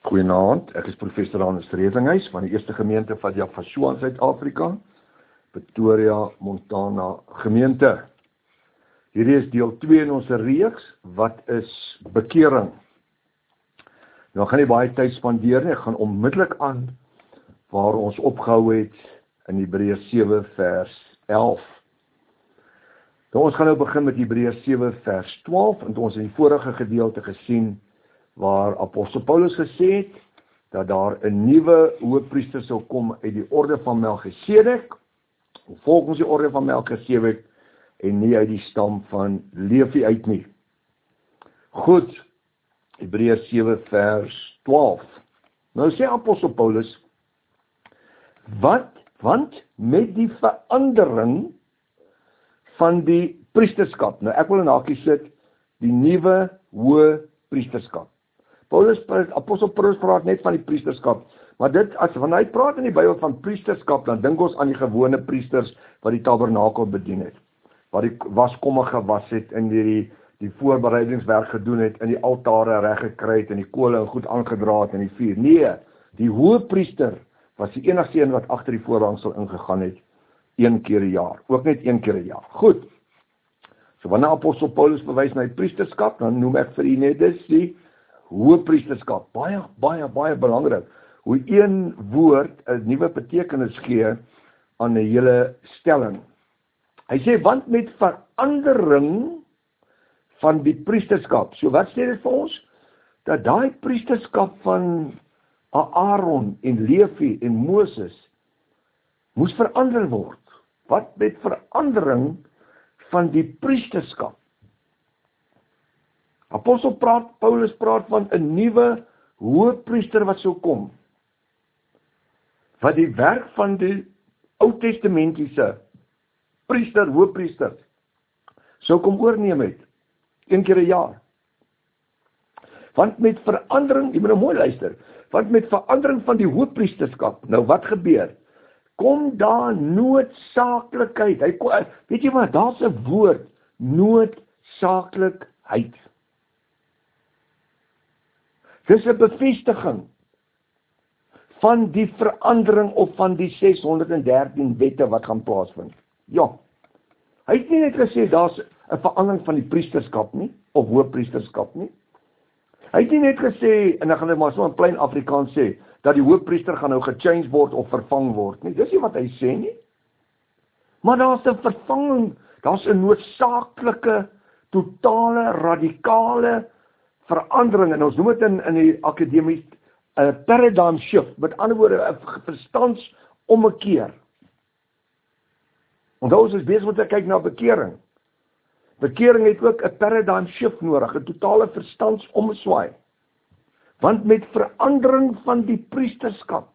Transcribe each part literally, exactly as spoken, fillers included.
Goeienaand, ek is professor Hannes Redinghuis van die Eerste Gemeente van Jafashua in Suid-Afrika, Pretoria, Montana gemeente. Hierdie is deel twee in ons reeks, wat is bekering. Nou gaan nie baie tyd spandeer nie, ek gaan onmiddellik aan waar ons opgehou het in Hebreërs sewe vers elf. Nou ons gaan nou begin met Hebreërs sewe vers twaalf, en ons in die vorige gedeelte gesien waar Apostel Paulus gesê het, dat daar 'n nuwe hoëpriester sou kom uit die orde van Melchisedek, volgens die orde van Melchisedek, en nie uit die stam van Levi uit nie. Goed, Hebreërs sewe vers twaalf. Nou sê Apostel Paulus, wat, want met die verandering van die priesterskap, nou ek wil in hakie sit, die nuwe hoë priesterskap. Paulus, Apostel Paulus praat net van die priesterskap, maar dit, as van hy praat in die Bybel van priesterskap, dan dink ons aan die gewone priesters wat die tabernakel bedien het, wat die waskomme gewas het, en die, die voorbereidingswerk gedoen het, en die altare reg gekry het, en die kole goed aangedra het, en die vuur. Nee, die hoëpriester was die enigste een wat agter die voorhangsel ingegaan het, een keer per jaar, ook net een keer per jaar. Goed, so wanneer Apostel Paulus bewys na die priesterskap, dan noem ek vir u net dis die hoëpriesterskap, baie, baie, baie belangrik, hoe een woord 'n nuwe betekenis gee aan 'n hele stelling. Hy sê, want met verandering van die priesterskap, so wat sê dit vir ons? Dat daai priesterskap van Aaron en Levi en Moses moes verander word. Wat met verandering van die priesterskap? Apostel praat, Paulus praat van 'n nuwe hoëpriester wat sou kom, wat die werk van die Ou-testamentiese priester, hoëpriester, sou kom oorneem het, een keer per jaar. Want met verandering, jy moet nou mooi luister, want met verandering van die hoëpriesterskap, nou wat gebeur? Kom daar noodsaaklikheid, hy kom, weet jy wat, daar's 'n woord, noodsaaklikheid. Dis 'n bevestiging van die verandering of van die ses honderd en dertien wette wat gaan plaasvind. Ja, hy het nie net gesê daar's 'n verandering van die priesterskap nie, of hoëpriesterskap nie. Hy het nie net gesê, en dan gaan hy maar so in plain Afrikaans sê, dat die hoëpriester gaan nou gechange word of vervang word nie. Dis nie wat hy sê nie. Maar daar's 'n vervanging, daar's 'n noodsaaklike, totale, radikale verandering, en ons noem dit in, in die akademie 'n paradigm shift, met ander woorde 'n verstandsommekeer. Onthou ons is besig om te kyk na bekering. Bekering het ook 'n paradigm shift nodig, 'n totale verstandsomswaai. Want met verandering van die priesterskap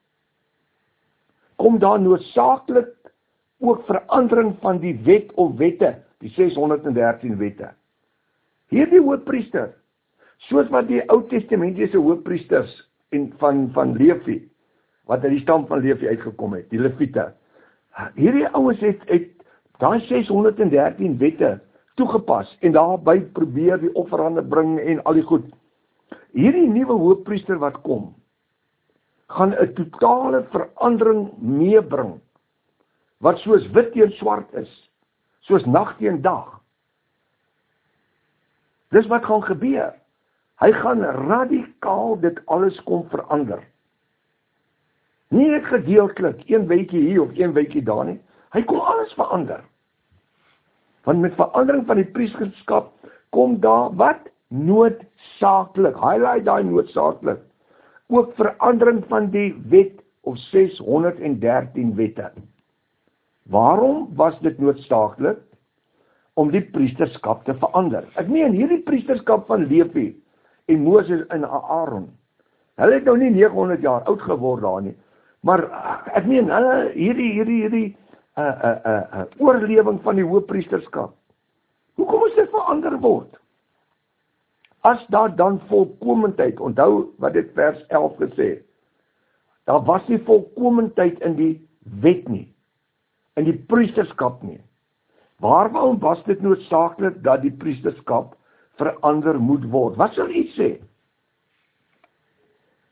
kom daar noodsaaklik ook verandering van die wet of wette, die ses honderd en dertien wette. Hierdie hoëpriester, soos wat die Ou-testamentiese hoëpriesters en van van Levi, wat uit die stam van Levi uitgekom het, die Lewiete. Hierdie ouens het het daai ses honderd en dertien wette toegepas en daarby probeer die offerande bring en al die goed. Hierdie nuwe hoëpriester wat kom, gaan 'n totale verandering meebring, wat soos wit teen swart is, soos nag teen dag. Dis wat gaan gebeur. Hy gaan radikaal dit alles kom verander. Nie net gedeeltelik, een weekie hier of een weekie daar nie. Hy kom alles verander. Want met verandering van die priesterskap kom daar wat? Noodsaaklik. Highlight daai noodsaaklik. Ook verandering van die wet of ses honderd en dertien wette. Waarom was dit noodsaaklik? Om die priesterskap te verander. Ek meen, hierdie priesterskap van Levi en Moses en Aaron, hulle het nou nie nege honderd jaar oud geword daar nie, maar ek meen, hulle, hierdie, hierdie, hierdie uh, uh, uh, uh, oorlewing van die hoëpriesterskap, hoekom moes dit verander word? As daar dan volkomendheid, onthou wat dit vers elf gesê, daar was nie volkomendheid in die wet nie, in die priesterskap nie. Waarom was dit noodsaaklik dat die priesterskap verander moet word? Wat sal u sê?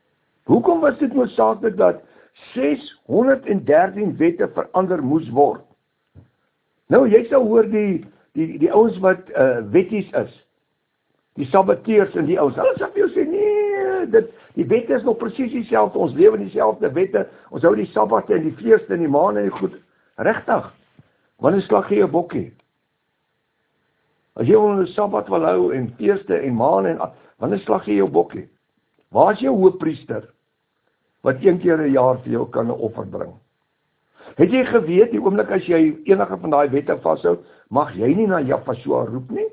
Hoekom was dit noodsaaklik dat seshonderddertien wette verander moes word? Nou, jy sal hoor die, die, die ouens wat uh, wetties is, die sabbateurs en die ouens, hulle sal vir jou sê, nee, dit, die wette is nog presies dieselfde, ons lewe in dieselfde wette, ons hou die sabbate en die feeste en die maande en die goed, regtig, wanneer slag jy jou bokkie? As jy wil 'n sabbat wil hou en feeste en maande en wanneer slag jy jou bokkie? Waar is jou hoofpriester wat een keer 'n jaar vir jou kan 'n offer bring? Het jy geweet, die oomblik as jy enige van daai wette vashou, mag jy nie na Jahweh roep nie?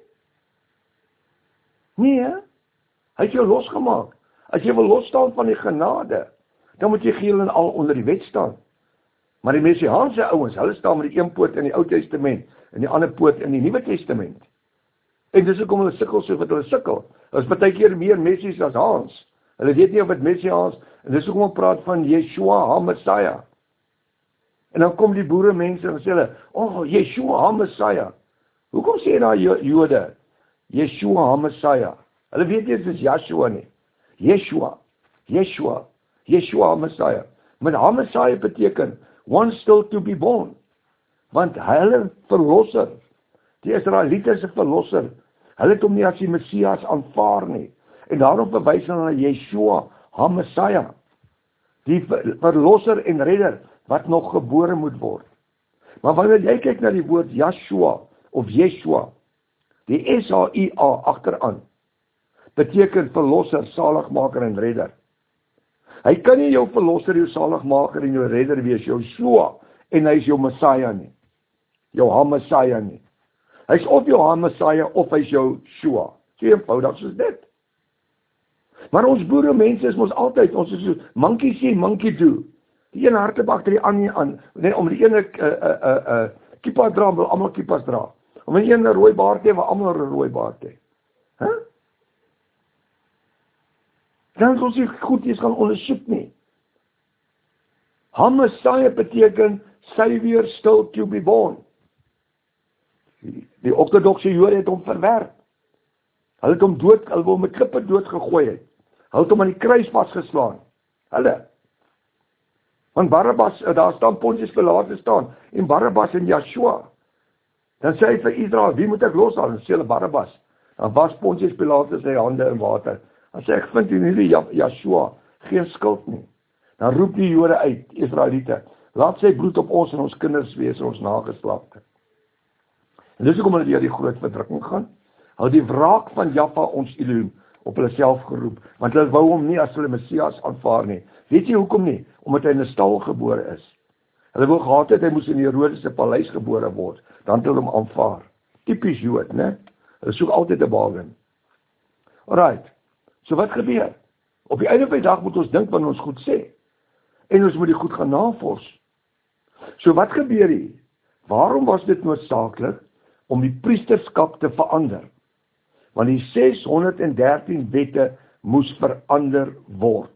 Nee, he? Hy het jou losgemaak. As jy wil losstaan van die genade, dan moet jy geheel en al onder die wet staan. Maar die Messiaanse ouens, hulle staan met die een poot in die Ou Testament en die ander poot in die Nuwe Testament. En dis hoekom hulle sukkel so wat hulle sukkel. Hulle is baie keer meer Messies as Hans. Hulle weet nie of dit Messiaans, en dis hoekom ons praat van Yeshua HaMessiah. En dan kom die boere mense en sê hulle, oh, Yeshua HaMessiah. Hoekom sê daar Jode, Yeshua HaMessiah? Hulle weet nie, dit is Yeshua nie. Yeshua, Yeshua, Yeshua HaMessiah. Met HaMessiah beteken, one still to be born. Want hulle verlosser, die Israeliete se verlosser, hulle het hom nie as die Messias aanvaar nie. En daarom verwys hulle na Yeshua HaMessiah, die verlosser en redder, wat nog gebore moet word. Maar wanneer jy kyk na die woord Yeshua, of Yeshua, die S H I A agteraan, beteken verlosser, saligmaker en redder. Hy kan nie jou verlosser, jou saligmaker en jou redder wees, jou Yeshua, en hy is jou Messiah nie. Jou HaMessiah nie. Hy is of jou HaMessiah, of hy is jou Yeshua. So eenvoudig soos dit. Maar ons boere mense is ons altyd, ons is so, monkey see, monkey do. Die ene hardloop agter die ander aan, nee, om die ene uh, uh, uh, uh, kippa dra, wil almal kippas dra. Om die ene rooi baard hê, wil almal 'n rooi baard hê. Huh? Dan is ons nie goed eens gaan ondersoek nie. HaMessiah beteken Savior still to be born. Die, die ortodokse Jode het hom verwerp. Hulle het hom dood, hulle hom met klippe dood gegooi het. Hulle het hom aan die kruis vasgeslaan. Hulle. Want Barabbas, daar staan Pontius Pilatus staan, en Barabbas en Yeshua. Dan sê hy vir Israel, wie moet ek loshaal? Dan sê hulle Barabbas. Dan was Pontius Pilatus sy hande in water. Dan sê ek, vind in hierdie Yeshua geen skuld nie. Dan roep die Jode uit, Israeliete, laat sy bloed op ons en ons kinders wees, ons nageslagte. En dis hoekom hulle deur die groot verdrukking gaan. Hulle die wraak van Jahwe ons Elohim op hulle self geroep, want hulle wou hom nie as hulle Messias aanvaar nie. Weet jy hoekom nie? Omdat hy in 'n stal gebore is. Hulle wou gehad het, hy moes in die Herodes se paleis gebore word, dan het hulle hom aanvaar. Typies Jood, né? Hulle soek altyd 'n bargain. Alright, so wat gebeur? Op die einde van die dag moet ons dink wat ons goed sê, en ons moet die goed gaan navors. So wat gebeur hier? Waarom was dit noodsaaklik om die priesterskap te verander? Want die seshonderddertien wette moes verander word.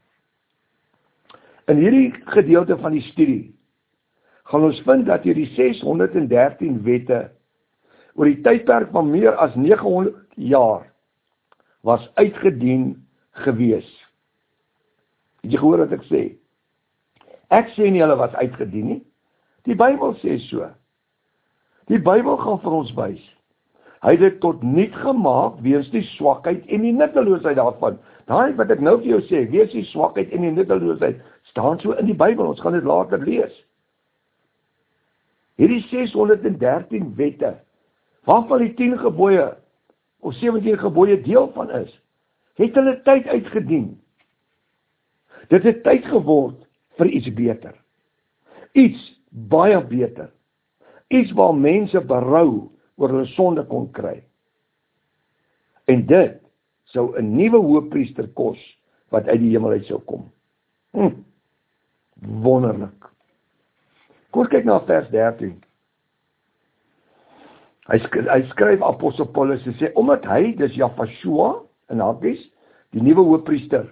In hierdie gedeelte van die studie gaan ons vind dat hierdie seshonderddertien wette oor die tydperk van meer as negenhonderd jaar was uitgedien gewees. Het jy gehoor wat ek sê? Ek sê nie hulle was uitgedien nie. Die Bybel sê so. Die Bybel gaan vir ons wys. Hy het dit tot niet gemaak weens die swakheid en die nutteloosheid daarvan. Daai wat ek nou vir jou sê, weens die swakheid en die nutteloosheid, staan so in die Bybel, ons gaan dit later lees. Hierdie seshonderddertien wette, waarvan die tien gebooie, of sewentien gebooie deel van is, het hulle tyd uitgedien. Dit het tyd geword vir iets beter. Iets baie beter. Iets waar mense berou oor hulle sonde kon kry. En dit sou 'n nuwe hoëpriester kos, wat uit die hemel uit sou kom. Hm, wonderlik. Kom ons kyk na vers dertien. Hy, sk hy skryf apostel Paulus en sê, omdat hy, dis Jahweh, in hakies, die nuwe hoëpriester,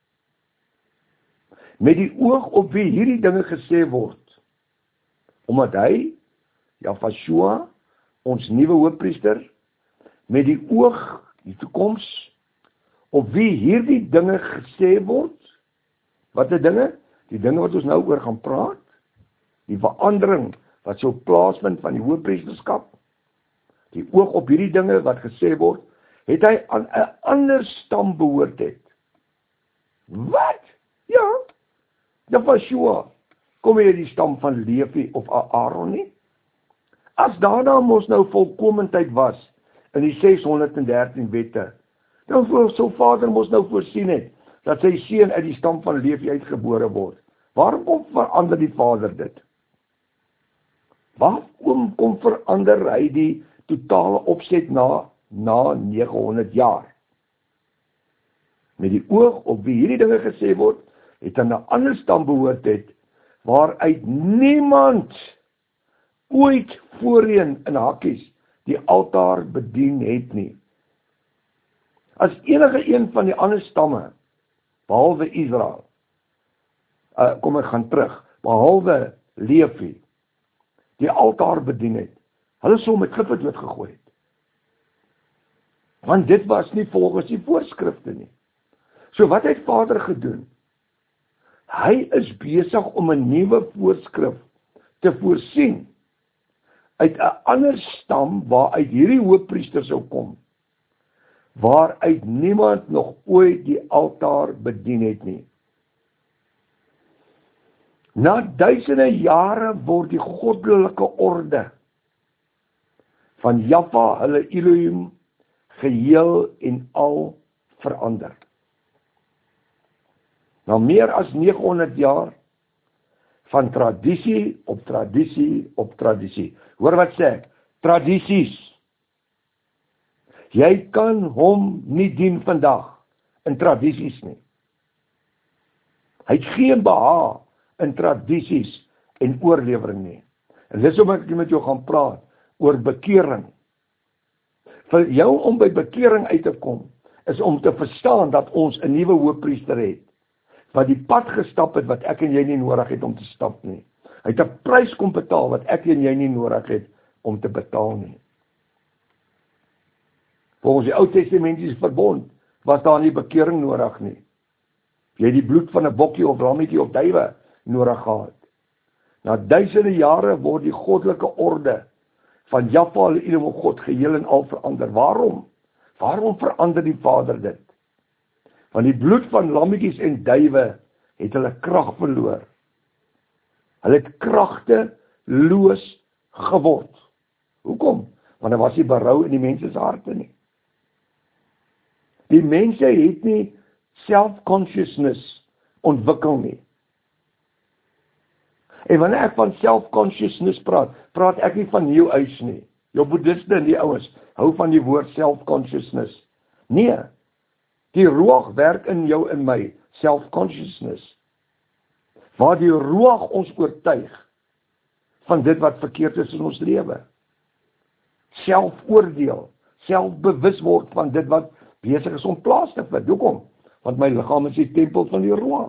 met die oog op wie hierdie dinge gesê word, omdat hy, Jahweh, ons nuwe hoëpriester, met die oog, die toekoms, op wie hierdie dinge gesê word, Wat die dinge? Die dinge wat ons nou oor gaan praat, die verandering wat sou plaasvind van die hoëpriesterskap, die oog op hierdie dinge wat gesê word, het hy aan 'n ander stam behoort het. Wat? Ja, Joshua, kom jy die stam van Levi of Aaron nie? As daarna mos nou volkomendheid was in die seshonderddertien wette, dan sou Vader mos nou voorsien het dat sy seun uit die stam van Levi uitgebore word. Waarom verander die Vader dit? Waarom kom verander hy die totale opset na na negenhonderd jaar? Met die oog op wie hierdie dinge gesê word, het aan 'n ander stam behoort het, waaruit niemand ooit voorheen in hakkies die altaar bedien het nie. As enige een van die ander stamme, behalwe Israel, uh, kom ek gaan terug, behalwe Levi, die altaar bedien het, hulle sou met klippe dood gegooi het. Want dit was nie volgens die voorskrifte nie. So wat het Vader gedoen? Hy is besig om 'n nuwe voorskrif te voorsien uit 'n ander stam waaruit hierdie hoëpriester sou kom, waaruit niemand nog ooit die altaar bedien het nie. Na duisende jare word die goddelike orde van Jahwe, hulle Elohim, geheel en al verander. Na meer as negenhonderd jaar van tradisie op tradisie op tradisie. Hoor wat sê ek? Tradisies. Jy kan hom nie dien vandag in tradisies nie. Hy het geen behaag in tradisies en oorlewering nie. En dis hoekom ek met jou gaan praat oor bekering. Vir jou om by bekering uit te kom, is om te verstaan dat ons 'n nuwe hoëpriester het, wat die pad gestap het wat ek en jy nie nodig het om te stap nie. Hy het 'n prys kom betaal wat ek en jy nie nodig het om te betaal nie. Volgens die Ou Testamentiese verbond was daar nie bekering nodig nie. Jy het die bloed van 'n bokkie of lammetjie of duwe nodig gehad. Na duisende jare word die goddelike orde van Jahwe, Elohim God, geheel en al verander. Waarom? Waarom verander die Vader dit? Want die bloed van lammetjies en duwe het hulle krag verloor. Hulle het kragteloos geword. Hoekom? Want daar was nie berou in die mense se harte nie. Die mense het nie self-consciousness ontwikkel nie. En wanneer ek van self-consciousness praat, praat ek nie van New Age nie. Jou boeddhiste en die ouens hou van die woord self-consciousness. Nee, die Ruach werk in jou en my, self-consciousness. Waar die Ruach ons oortuig van dit wat verkeerd is in ons lewe. Selfoordeel, selfbewus word van dit wat besig is om plaas te vind. Hoekom? Want my liggaam is die tempel van die Ruach.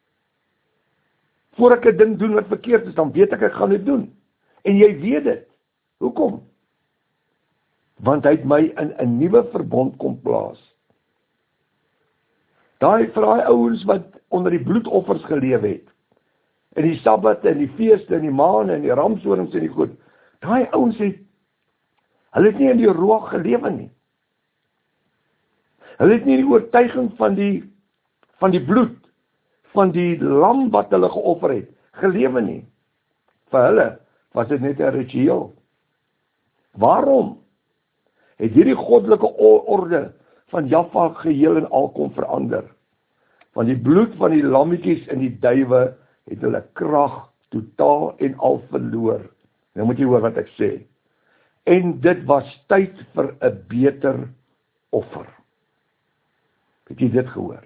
Voor ek 'n ding doen wat verkeerd is, dan weet ek ek gaan dit doen. En jy weet dit. Hoekom? Want hy het my in 'n nuwe verbond kom plaas. Daai vir daai ouens wat onder die bloedoffers geleef het, en die Sabbat en die feeste en die maane en die ramshorings en die goed, daai ouens het, hulle het nie in die Ruach gelewe nie. Hulle het nie die oortuiging van die, van die bloed, van die lam wat hulle geoffer het, gelewe nie. Vir hulle was dit net 'n ritueel. Waarom het hierdie goddelike orde van Jahwe geheel en al kom verander? Want die bloed van die lammetjies en die duwe het hulle krag totaal en al verloor. Nou moet jy hoor wat ek sê. En dit was tyd vir 'n beter offer. Het jy dit gehoor?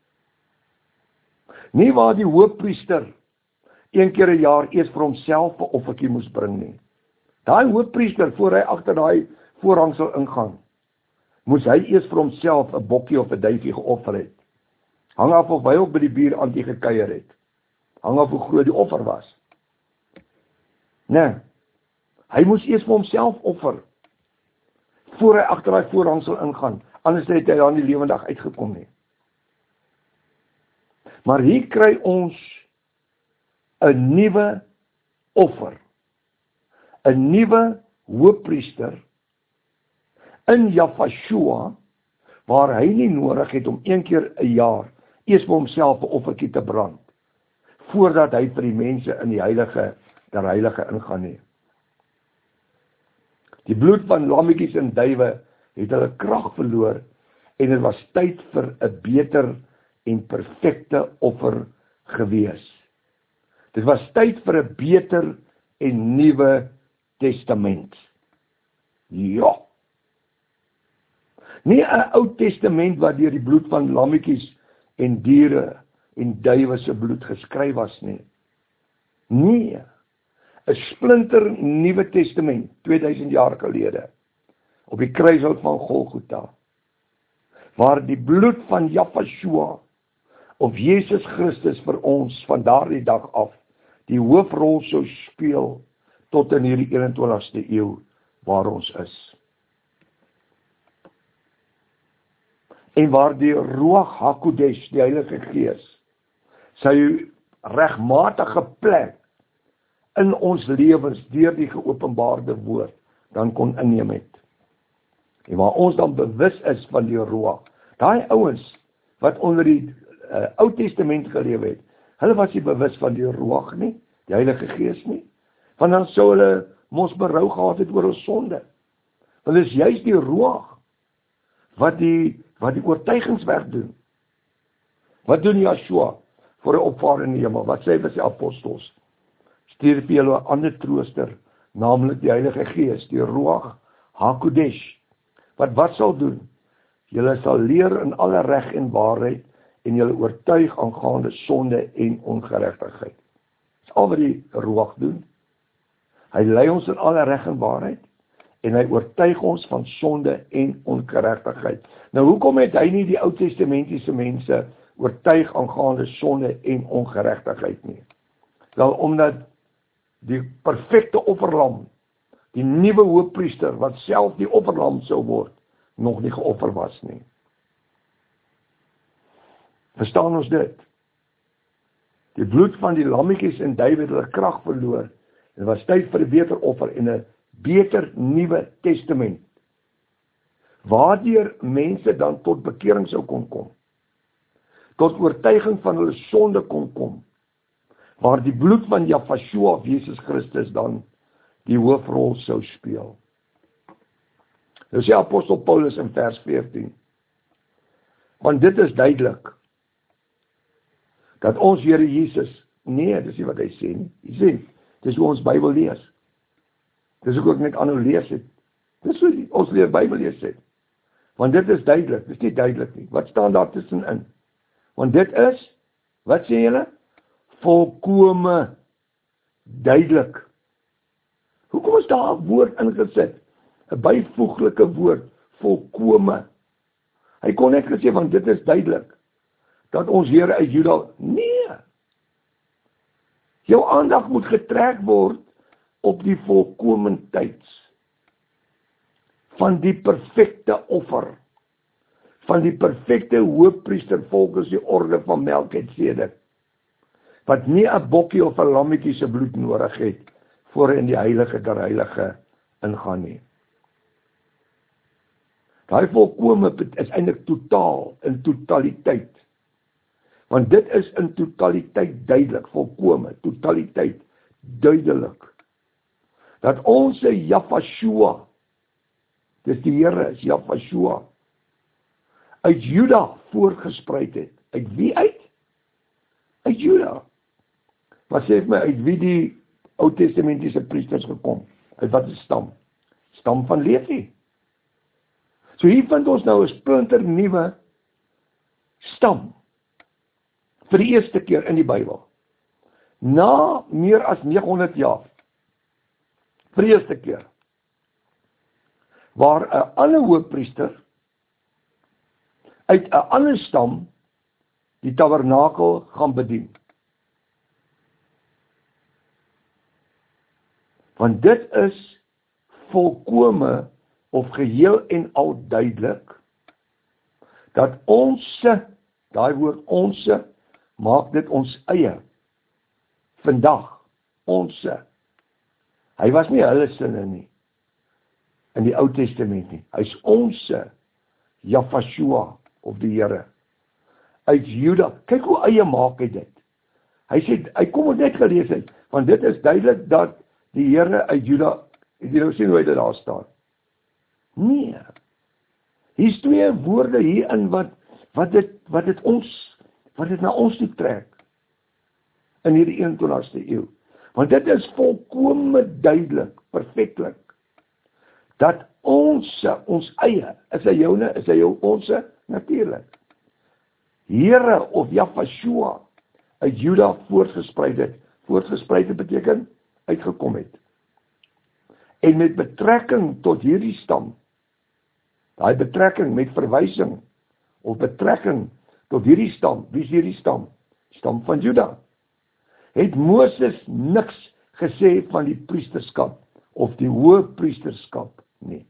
Nie waar die hoëpriester een keer 'n jaar eers vir homself 'n offertjie moes bring nie. Daai hoëpriester, voor hy agter daai voorhangsel ingaan, moes hy eers vir homself 'n bokkie of 'n duifie geoffer het. Hang af of hy ook by die buur aan die gekuier het. Hang af hoe groot die offer was. Nee, hy moes eers vir homself offer, voor hy agter daai voorhangsel ingaan, anders het hy daar nie lewendig uitgekom nie. Maar hier kry ons 'n nuwe offer, 'n nuwe hoëpriester in Jafashua, waar hy nie nodig het om een keer 'n jaar eers vir homself 'n offertjie te brand, voordat hy vir die mense in die heilige der heilige ingaan nie. Die bloed van lammetjies en duwe het hulle krag verloor, en dit was tyd vir 'n beter en perfekte offer gewees. Dit was tyd vir 'n beter en nuwe testament. Ja. Nie 'n Ou Testament wat deur die bloed van lammetjies en diere en duwe se bloed geskryf was nie. Nee. 'n Splinter nuwe testament, tweeduisend jaar gelede, op die kruishout van Golgotha, waar die bloed van Jafashua, of Jesus Christus vir ons van daardie dag af, die hoofrol sou speel, tot in hierdie eenentwintigste eeu, waar ons is. En waar die Ruach HaKodesh, die Heilige Gees, sy regmatige plek in ons lewens deur die geopenbaarde woord dan kon inneem het. En waar ons dan bewus is van die Ruach. Daai ouens wat onder die uh, Ou Testament gelewe het, hulle was nie bewus van die Ruach nie, die Heilige Gees nie. Want dan sou hulle mos berou gehad het oor hul sonde. Want dit is juist die Ruach wat die wat die oortuigingswerk doen. Wat doen Joshua voor hy opvaar in die hemel? Wat sê hy vir sy apostels? Stuur vir julle 'n ander trooster, naamlik die Heilige Gees, die Ruach HaKodesh. Wat wat sal doen? Julle sal leer in alle reg en waarheid en julle oortuig aangaande sonde en ongeregtigheid. Dis al wat die Ruach doen. Hy lei ons in alle reg en waarheid en hy oortuig ons van sonde en ongeregtigheid. Nou hoekom het hy nie die Ou Testamentiese mense oortuig aangaande sonde en ongeregtigheid nie? Wel, omdat die perfekte offerlam, die nuwe hoëpriester wat self die offerlam sou word, nog nie geoffer was nie. Verstaan ons dit? Die bloed van die lammetjies en duwe het hulle krag verloor. Dit was tyd vir 'n beter offer en 'n beter nuwe testament, waardeur mense dan tot bekering sou kon kom, tot oortuiging van hulle sonde kon kom, waar die bloed van Jafashua of Jesus Christus dan die hoofrol sou speel. Nou sê apostel Paulus in vers veertien, want dit is duidelik, dat ons Here Jesus, nee, dis nie wat hy sê nie, hy sê, dis hoe ons Bybel lees, dis ook net aanhou lees het, dis hoe ons leer Bybel lees het, want dit is duidelik, dis nie duidelik nie, wat staan daar tussenin? Want dit is, wat sê julle? Volkome duidelik. Hoekom is daar 'n woord ingesit? 'n byvoeglike woord, volkome. Hy kon net gesê, want dit is duidelik, dat ons Here uit Juda, nee. Jou aandag moet getrek word op die volkomendheid van die perfekte offer, van die perfekte hoëpriester volgens die orde van Melkisedek, wat nie 'n bokkie of 'n lammetjie se bloed nodig het, voor hy in die heilige der heilige ingaan nie. Daai volkome is eintlik totaal, in totaliteit. Want dit is in totaliteit duidelik, volkome, totaliteit, duidelik, dat ons Jafashua, dis die Here is Jafashua, uit Juda voortgespruit het. Uit wie uit? Uit Juda. Wat sê my, uit wie die Ou Testamentiese priesters gekom? Uit wat is stam? Stam van Levi. So hier vind ons nou 'n splinter nuwe stam, vir die eerste keer in die Bybel. Na meer as negenhonderd jaar, vir die eerste keer, waar 'n ander hoëpriester uit 'n ander stam die tabernakel gaan bedien. Want dit is volkome of geheel en al duidelik, dat onse, daai woord onse, maak dit ons eie. Vandag, onse. Hy was nie hulle sinne nie, in die Ou Testament nie. Hy is onse, Jafashua, of die Here. Uit Juda, kyk hoe eie maak hy dit. Hy sê, hy kom het net gelees het, want dit is duidelik dat die Here uit Juda, het jy nou sien hoe hy dit daar staan? Nee. Hier is twee woorde hierin wat, wat dit, wat dit ons, wat dit na ons toe trek, in hierdie eenentwintigste eeu. Want dit is volkome duidelik, perfectlik, dat ons, ons eie, is hy joune, is hy jou onse, natuurlik. Here of Jafashua uit Juda voortgespreid het. Voortgespreid het beteken uitgekom het. En met betrekking tot hierdie stam, daai betrekking met verwysing, of betrekking tot hierdie stam, wie is hierdie stam? Stam van Juda. Het Moses niks gesê van die priesterskap, of die hoëpriesterskap nie.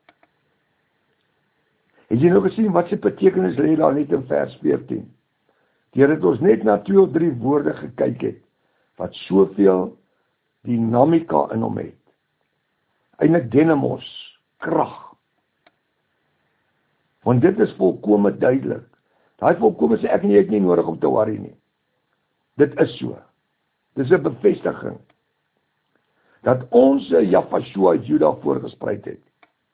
Het jy nou gesien wat sy betekenis lê daar net in vers veertien? Deur het ons net na twee of drie woorde gekyk het, wat soveel dynamika in hom het. Eintlik dynamos, krag. Want dit is volkome duidelik. Daai volkome sê ek en jy het nie nodig om te worry nie. Dit is so. Dit is 'n bevestiging dat ons Jafashua uit Juda voorgespreid het.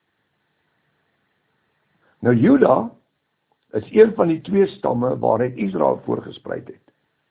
Nou Juda is een van die twee stamme waaruit Israel voorgespreid het.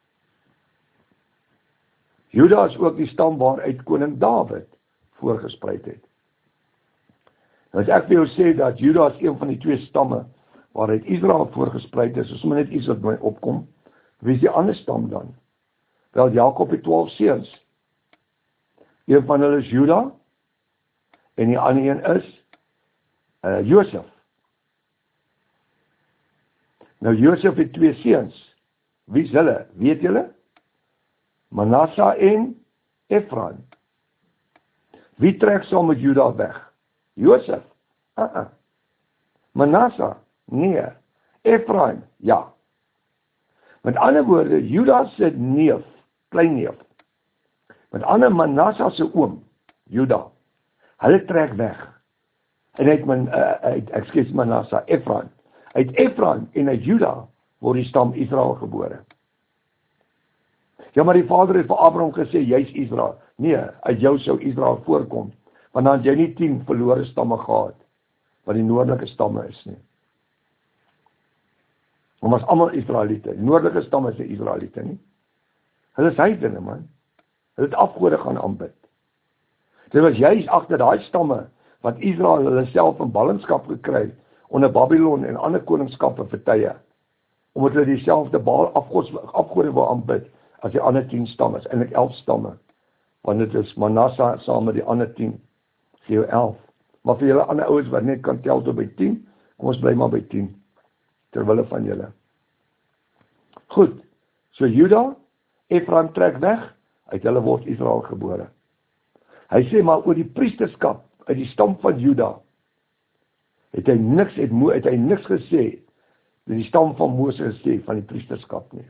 Juda is ook die stam waaruit koning Dawid voorgespreid het. Nou as ek vir jou sê dat Juda is een van die twee stamme waaruit Israel voorgespreid is, is maar net iets wat my opkom. Wie is die ander stam dan? Wel, Jakob het twaalf seuns. Een van hulle is Juda en die ander een is uh, Josef. Nou Josef het twee seuns. Wie is hulle? Weet julle? Manasseh en Ephraim. Wie trek saam met Juda weg? Josef? Uh-uh. Manasseh? Nee. Ephraim? Ja. Met ander woorde, Juda se neef, kleinneef. Met ander Manasseh se oom, Juda. Hulle trek weg. En uit man, uh, uit, ekskuus Manasseh, Ephraim. Uit Ephraim en uit Juda word die stam Israel gebore. Ja, maar die vader het vir Abraham gesê, jy is Israel. Nee, uit jou sou Israel voorkom. Want dan het jy nie tien verlore stamme gehad, wat die noordelike stamme is nie. Want was allemaal Israeliete. Die noordelike stamme is die Israeliete nie. Hulle is heidene, man. Hulle het afgode gaan aanbid. Dit was juist agter daai stamme, wat Israel hulle self in ballingskap gekry, onder Babylon en ander koningskappe vir tye, omdat hulle dieselfde afgode wil aanbid, as die ander tien stamme, is eintlik elf stamme, want dit is Manasseh saam met die ander tien, gee jou elf, maar vir julle ander ouers wat net kan tel tot by tien, kom ons bly maar by tien, terwille van julle. Goed, so Juda, Ephraim trek weg, uit hulle word Israel gebore. Hy sê maar oor die priesterskap, uit die stam van Juda, het hy niks, het, het hy niks gesê, die stam van Moses sê, van die priesterskap nie.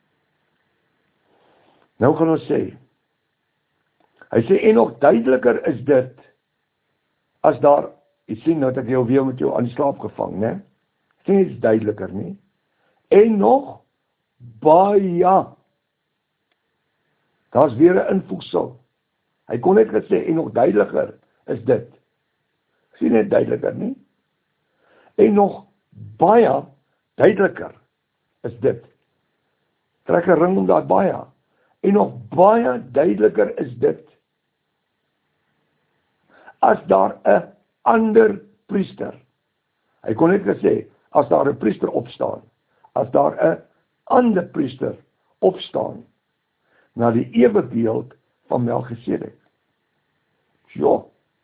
Nou gaan ons sê, hy sê, en nog duideliker is dit, as daar, jy sien nou dat ek jou weer met jou aan die slaap gevang, ne? Sê iets duideliker nie, en nog, baie, daar is weer een invoegsel, hy kon net gesê, en nog duideliker is dit, sê net duideliker nie, en nog baie duideliker is dit, trek een ring om daar baie, en nog baie duideliker is dit, as daar een ander priester, hy kon net gesê, as daar een priester opstaan, as daar een ander priester opstaan, na die ewebeeld van Melchisedek. Ja.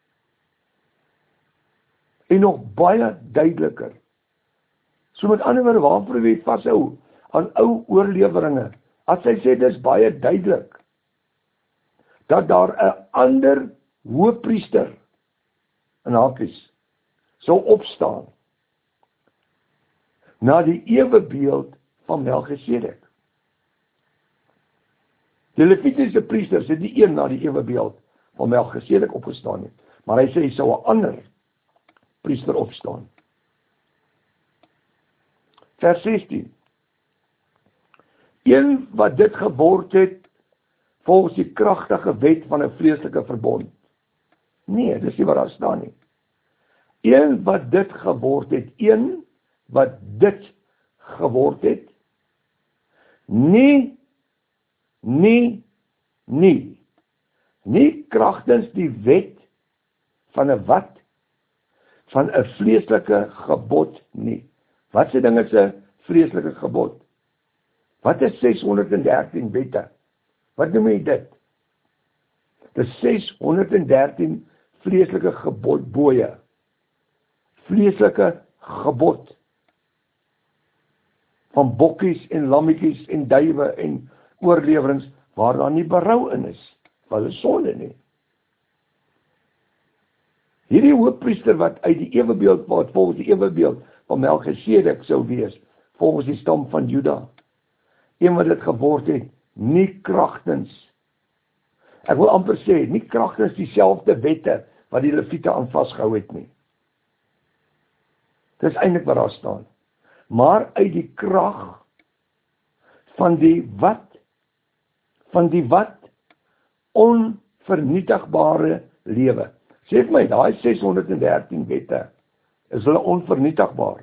En nog baie duideliker. So met ander woorde, waarvoor wie vashou aan ou oorleweringe, as hy sê, dis baie duidelik, dat daar een ander hoëpriester, in hakies, sal opstaan, na die ewebeeld van Melchisedek. Die Levitiese priesters het die een na die ewebeeld van Melchisedek opgestaan het, maar hy sê hy sou 'n ander priester opstaan. Vers sestien. Een wat dit geword het volgens die kragtige wet van 'n vleeslike verbond. Nee, dis nie wat daar staan nie. Een wat dit geword het, een wat dit geword het, nie, nie, nie, nie kragtens die wet van 'n wat? Van 'n vleeslike gebod nie. Wat se ding is 'n vleeslike gebod? Wat is ses honderd en dertien wette? Wat noem jy dit? Dit is ses honderd en dertien vleeslike gebodboeie. Vleeslike gebod. Van bokkies en lammetjies en duwe en oorlewerings waar daar nie berou in is. Wat is sonde nie. Hierdie hoofpriester wat uit die ewebeeld, wat volgens die ewebeeld van Melchisedek sou wees, volgens die stam van Juda. Een wat dit geword het, nie kragtens. Ek wil amper sê, nie kragtens dieselfde wette wat die Lewiete aan vasgehou het nie. Dis eintlik wat daar staan. Maar uit die krag van die wat? Van die wat? Onvernietigbare lewe. Sê vir my, daai ses honderd en dertien wette, is hulle onvernietigbaar?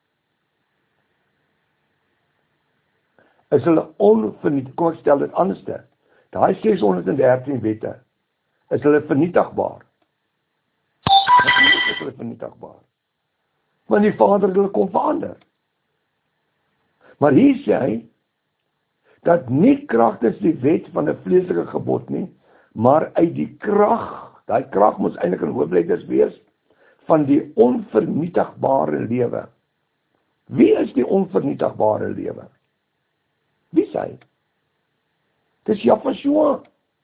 Is hulle onvernietigbaar? Kom ek stel dit anderste. Daai ses honderd en dertien wette, is hulle vernietigbaar? Natuurlik is hulle vernietigbaar. Want die Vader het hulle kom verander. Maar hier sê hy, dat nie kragtens die wet van 'n vleeslike gebod nie, maar uit die krag, daai krag moet eintlik in hoofletters wees, van die onvernietigbare lewe. Wie is die onvernietigbare lewe? Wie is hy? Dis Yahweh.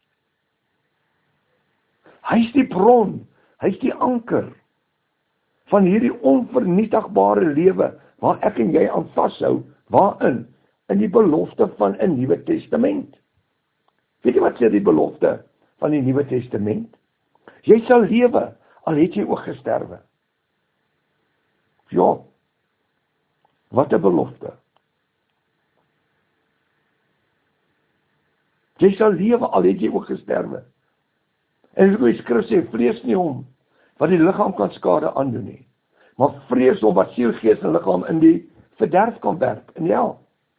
Hy is die bron, hy is die anker van hierdie onvernietigbare lewe, waar ek en jy aan vashou, waarin? In die belofte van 'n Nuwe Testament. Weet jy wat sê die belofte van die Nuwe Testament? Jy sal lewe, al het jy ook gesterwe. Ja, wat 'n belofte. Jy sal lewe, al het jy ook gesterwe. En as die skrif sê, vrees nie hom, wat die liggaam kan skade aandoen nie, maar vrees hom wat siel, gees en liggaam in die verderf kan werp, in die hel.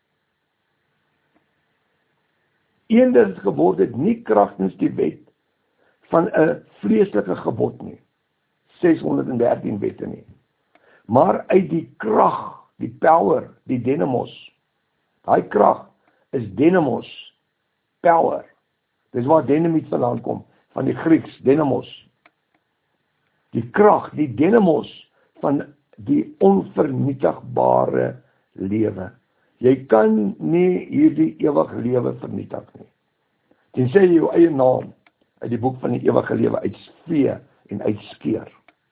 Een dat het geword het, nie kragtens die wet van 'n vleeslike gebod nie, ses honderd en dertien wette nie, maar uit die krag, die power, die dynamos. Daai krag is dynamos, power. Dis waar dynamiet vandaan kom, van die Grieks, dynamos. Die krag, die dynamos van die onvernietigbare lewe. Jy kan nie hierdie ewige lewe vernietig nie. Tensy jy jou eie naam uit die boek van die ewige lewe uitsvee en uitskeer.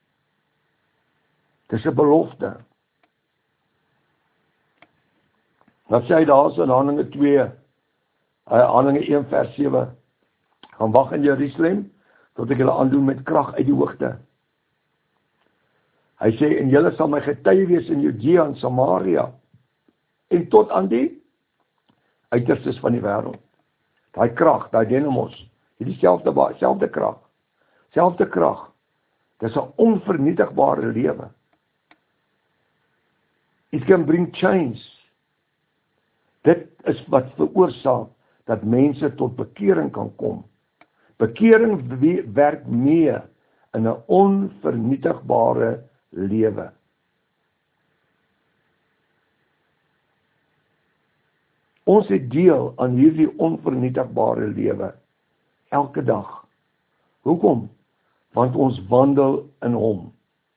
Dis 'n belofte. Wat sê hy daar so in Handelinge twee, Handelinge een vers sewe, gaan wag in Jerusalem, tot ek julle aandoen met krag uit die hoogte. Hy sê, en julle sal my getuie wees in Judea en Samaria, en tot aan die uiterstes van die wêreld. Daai krag, daai dynamos, het dieselfde selfde krag. Selfde krag. Dis 'n onvernietigbare lewe. It can bring change. Dit is wat veroorsaak dat mense tot bekering kan kom. Bekering werk mee in 'n onvernietigbare lewe. Ons het deel aan hierdie onvernietigbare lewe elke dag. Hoekom? Want ons wandel in hom.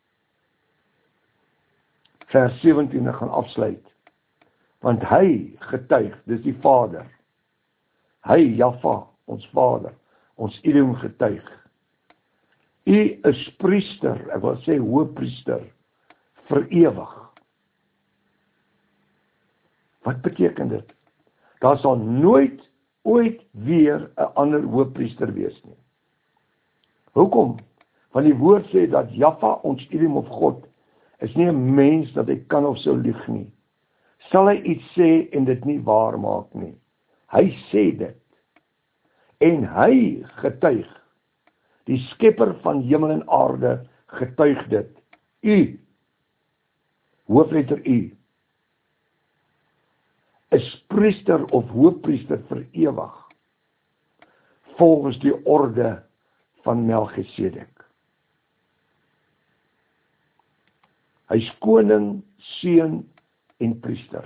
Vers sewentien gaan afsluit. Want hy getuig, dis die Vader. Hy, Jahwe, ons Vader, ons Elohim getuig. U is priester, ek wil sê hoëpriester, vir ewig. Wat beteken dit? Daar sal nooit ooit weer 'n ander hoofpriester wees nie. Hoekom? Want die woord sê dat Jahwe, ons Elohim of God, is nie 'n mens dat hy kan of sou lieg nie. Sal hy iets sê en dit nie waar maak nie. Hy sê dit. En hy getuig. Die skepper van hemel en aarde getuig dit. U, hoofletter U, is priester of hoofpriester vir ewig, volgens die orde van Melchisedek. Hy is koning, seun en priester.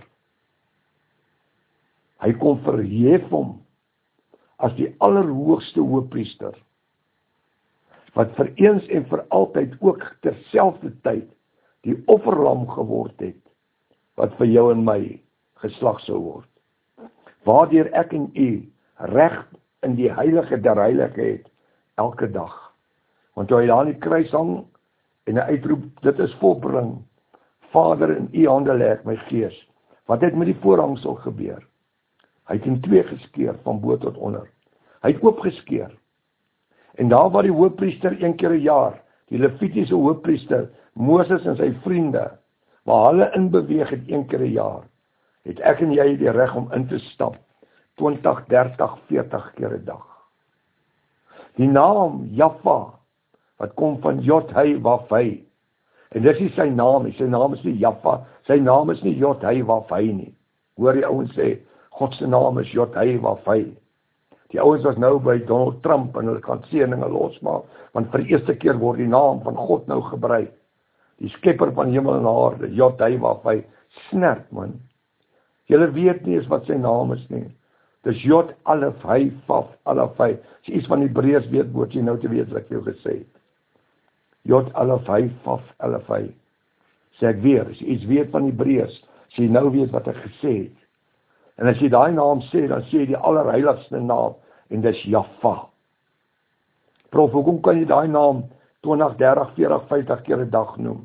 Hy kom verhef hom as die allerhoogste hoofpriester, wat vir eens en vir altyd ook terselfde tyd die offerlam geword het, wat vir jou en my geslag sou word. Waardeur ek en u reg in die heilige der heilige het, elke dag. Want toe hy daar aan die kruis hang, en hy uitroep, dit is volbring, Vader, in u hande lê ek my gees. Wat het met die voorhangsel gebeur? Hy het in twee geskeur, van bo tot onder. Hy het oopgeskeur. En daar waar die hoofpriester een keer 'n jaar, die Levitiese hoofpriester, Moses en sy vriende, waar hulle inbeweeg het een keer 'n jaar, het ek en jy die reg om in te stap, twintig, dertig, veertig keer 'n dag. Die naam Jahwe, wat kom van Jod, Hy, Waf, Hy, en dis nie sy naam nie, sy naam is nie Jahwe, sy naam is nie Jod, Hy, Waf, Hy nie. Hoor die ouens sê, God se naam is Jod, Hy, Waf, Hy. Die ouens was nou by Donald Trump en hulle kan seëninge losmaak, want vir die eerste keer word die naam van God nou gebruik. Die skepper van hemel en aarde, Jod, Hy, Waf, Hy, snert man. Julle weet nie eens wat sy naam is nie. Dis Jod, Alef, Hy, Vaf, Alef, Hy. As jy iets van Hebreërs weet, moet jy nou te weet wat ek jou gesê het. Jod, Alef, Hy, Vaf, Alef, Hy. Sê ek weer, as jy iets weet van Hebreërs, as jy nou weet wat ek gesê het. En as jy daai naam sê, dan sê jy die allerheiligste naam, en dis Jahwe. Prof, hoekom kan jy daai naam twintig, dertig, veertig, vyftig keer 'n dag noem?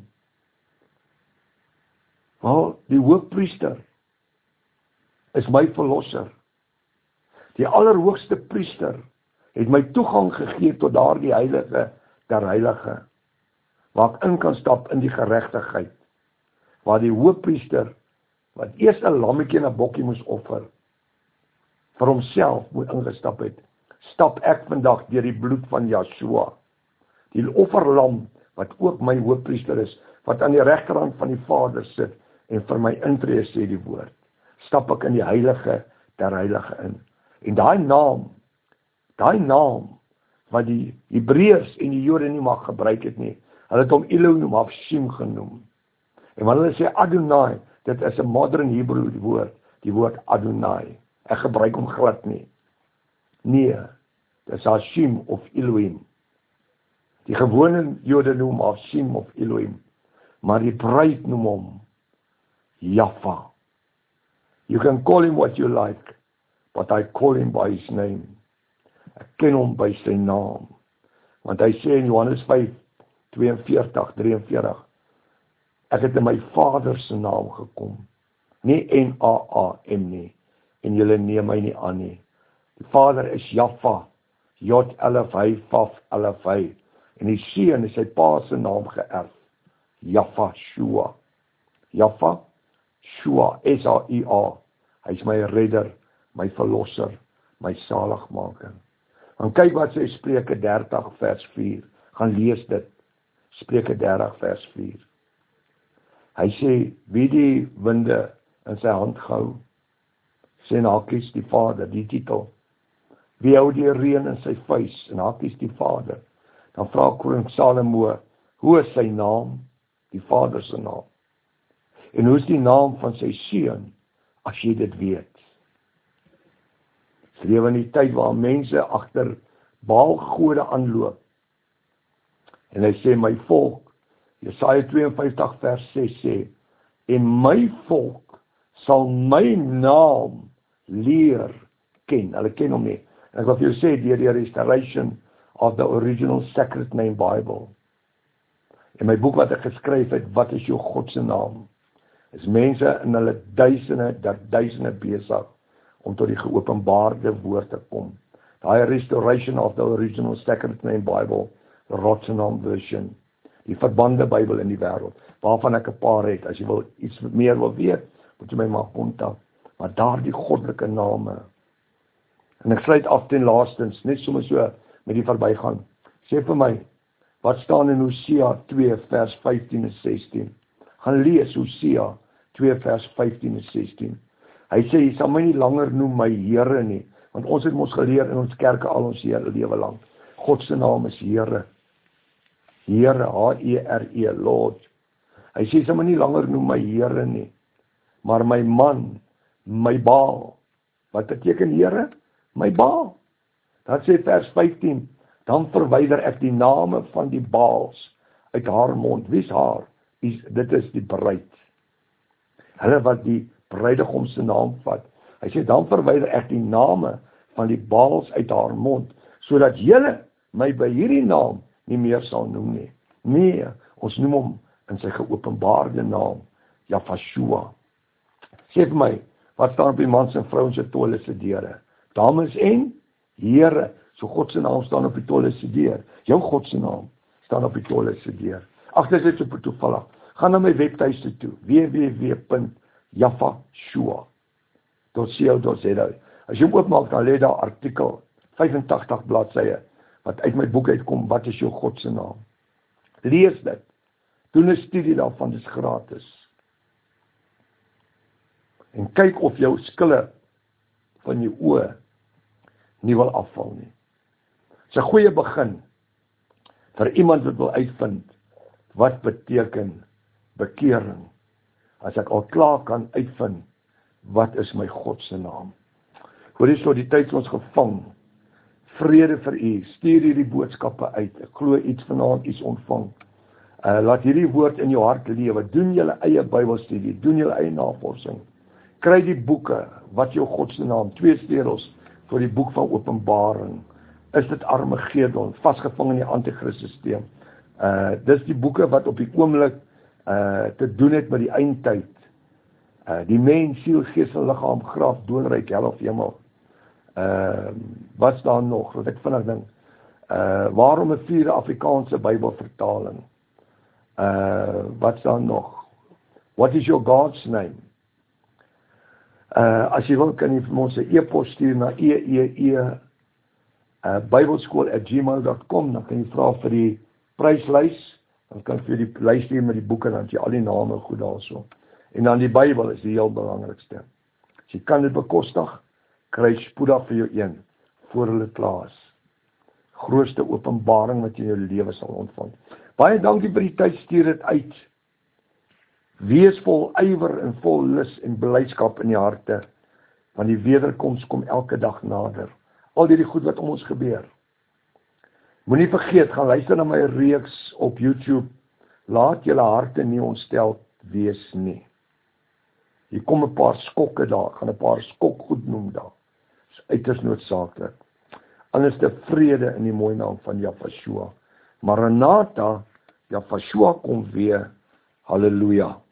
Wel, die hoofpriester is my verlosser. Die allerhoogste priester het my toegang gegee tot daardie heilige der heilige, waar ek in kan stap in die geregtigheid, waar die hoofpriester, wat eers 'n lammetjie en 'n bokkie moes offer, vir homself moet ingestap het, stap ek vandag deur die bloed van Yeshua, die offerlam, wat ook my hoofpriester is, wat aan die regterhand van die Vader sit, en vir my intree sê die woord, stap ek in die heilige der heilige in. En daai naam, daai naam, wat die Hebreërs en die Jode nie mag gebruik het nie, hulle het hom Elohim Hashim genoem. En wanneer hulle sê Adonai, dit is 'n modern Hebrew die woord, die woord Adonai. Ek gebruik hom glad nie. Nee, dit is Hashim of Elohim. Die gewone Jode noem Hashim of Elohim, maar die bruid noem hom Jahwe. You can call him what you like, but I call him by his name. Ek ken hom by sy naam. Want hy sê in Johannes vyf, tweeënveertig, drieënveertig, ek het in my Vader se naam gekom, nie N A A M nie, en julle neem my nie aan nie. Die Vader is Jahwe, Jod, Alef, Hy, Vaf, Alef, Hy, en die Seun is sy pa se naam geërf, Jahwe, Shua, Jahwe, Shua, S A I A, hy is my redder, my verlosser, my zaligmaker. Dan kyk wat sê Spreuke dertig vers vier, gaan lees dit, Spreuke dertig vers vier. Hy sê, wie die winde in sy hand gehou, sê en hakies die Vader, die titel, wie hou die reën in sy vuis, en hakies die Vader, dan vra koning Salomo, hoe is sy naam, die Vader se naam, en hoe is die naam van sy seun, as jy dit weet. Ons lewe in die tyd waar mense agter baalgode aanloop, en hy sê, my volk, Jesaja tweeënvyftig vers ses sê, en my volk sal my naam leer ken. Hulle ken hom nie. En ek wil vir jou sê, deur die restoration of the original sacred name Bible, in my boek wat ek geskryf het, wat is jou God se naam, is mense in hulle duisende, dat duisende besig, om tot die geopenbaarde woord te kom. Daai restoration of the original sacred name Bible, the Rotherham version, die verbande Bybel in die wêreld, waarvan ek 'n paar het. As jy wil iets meer wil weet, moet jy my maar kontak. Maar daar die goddelike name. En ek sluit af ten laastens, net sommer so met die verbygaan. Sê vir my, wat staan in Hosea twee vers vyftien en sestien? Gaan lees Hosea twee vers vyftien en sestien. Hy sê, jy sal my nie langer noem my Here nie, want ons het ons geleer in ons kerke al ons hele lewe lang. God se naam is Here. Here, H E R E, Lord. Hy sê, jy sal my nie langer noem my Here nie, maar my man, my Baal. Wat beteken Here? My Baal. Dat sê vers vyftien, dan verwyder ek die name van die Baals uit haar mond. Wie's haar? Is, dit is die bruid. Hulle wat die bruidegom se naam vat. Hy sê, dan verwyder ek die name van die Baals uit haar mond, sodat julle my by hierdie naam nie meer sal noem nie. Nee, ons noem hom in sy geopenbaarde naam, Jahvashua. Sê vir my, wat staan op die mans en vrouens se tolle se deure? Dames en Here, so God se naam staan op die tolle se deur. Jou God se naam staan op die tolle se deur. Ag, dit is so toevallig. Gaan na my webtuiste toe, w w w punt jahvashua punt co punt za. As jy hom oopmaak, dan lê daar artikel vyfentagtig bladsye wat uit my boek uitkom, wat is jou God se naam? Lees dit. Doen 'n studie daarvan, dis gratis. En kyk of jou skille van jou oë nie wil afval nie. Dis 'n goeie begin vir iemand wat wil uitvind wat beteken bekering. As ek al klaar kan uitvind wat is my God se naam. Hoor jy so, die tyd is ons gevang. Vrede vir u, stuur hierdie boodskappe uit. Ek glo iets vanaand iets ontvang. Uh, laat hierdie woord in jou hart lewe. Doen julle eie Bybelstudie, doen julle eie navorsing. Kry die boeke, wat jou God se naam, twee sleutels vir die boek van Openbaring. Is dit Armageddon, vasgevang in die anti-Christus-sisteem. Uh, dis die boeke wat op die oomblik uh, te doen het met die eindtyd. Uh, die mens, siel, gees en liggaam, graf, doodryk, hel of hemel. Uh, wat staan nog, wat ek vinnig dink, uh, waarom 'n vierde Afrikaanse Bybelvertaling? Uh, wat staan nog? What is your God's name? Uh, as jy wil, kan jy vir ons 'n e-pos stuur na e e e uh, bybelskool at gmail dot com, dan kan jy vra vir die pryslys, dan kan jy die lys stuur met die boeke, dan het jy al die name goed daarso. En dan die Bybel is die heel belangrikste. As jy kan dit bekostig, kry spoedig vir jou een, voor hulle klaar is. Grootste openbaring wat jy in jou lewe sal ontvang. Baie dankie vir die tyd, stuur dit uit. Wees vol ywer en vol lus en blydskap in die harte, want die wederkoms kom elke dag nader. Al die goed wat om ons gebeur. Moenie vergeet, gaan luister na my reeks op YouTube. Laat julle harte nie ontstel wees nie. Hier kom 'n paar skokke daar, gaan 'n paar skok goed noem daar. Dis uiters noodsaaklik. Anders te vrede in die mooi naam van Jahvashua. Maranatha, Jahvashua kom weer. Halleluja.